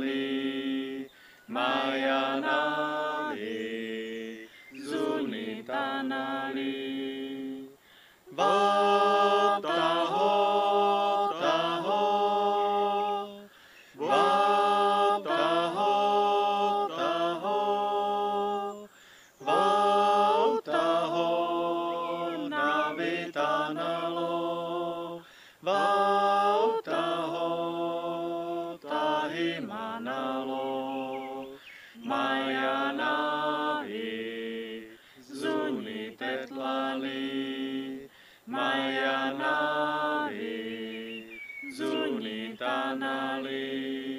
Mayanali, Zunitanali, Vataho, Taho, Vataho, Taho, Vataho, Navitanalo, Vataho, Tahimanalo, Mayanali, Zunitetlali, Mayanali, Zunitanali.